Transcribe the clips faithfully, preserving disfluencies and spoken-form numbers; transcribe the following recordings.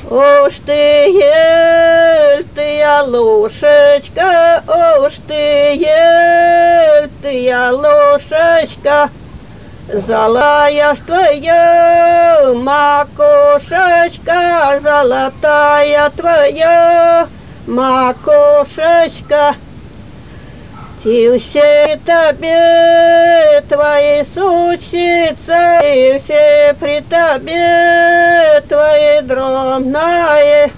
Уж ты, ель, ты, лошечка, уж ты, ель, ты, лошечка, золотая ж твоя макушечка, золотая твоя макушечка. И все тебе твои сучицы, и все при тебе твои дромные.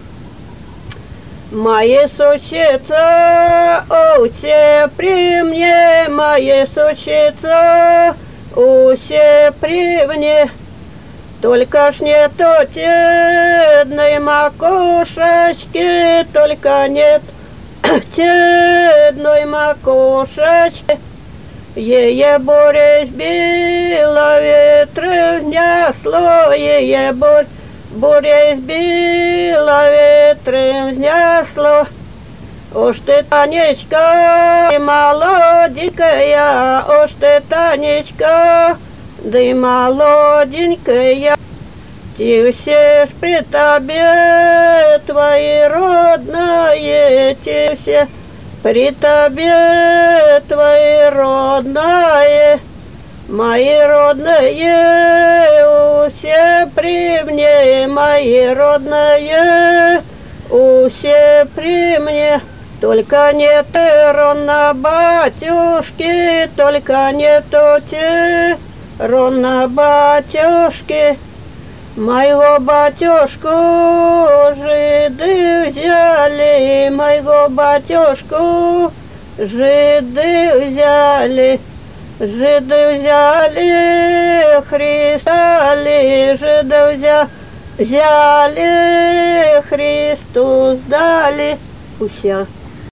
Мои сучицы, о, все при мне, мои сучицы, о, все при мне. Только ж нету тедной макушечки, только нет тедной макушечки. Ее буря сбила, ветры внесло, ее бурь, буря сбила, ветры внесло. Уж ты, Танечка, молоденькая, уж ты, Танечка, да и молоденькая. Ти все ж при тебе твои родные, ти все при тебе твои родные, мои родные, все при мне, мои родные, все при мне. Только нет рона батюшки, только нету те рона батюшки. Моего батюшку жиды взяли, моего батюшку жиды взяли, жиды взяли, Христа, жиды взяли, взяли, Христу сдали. Уся.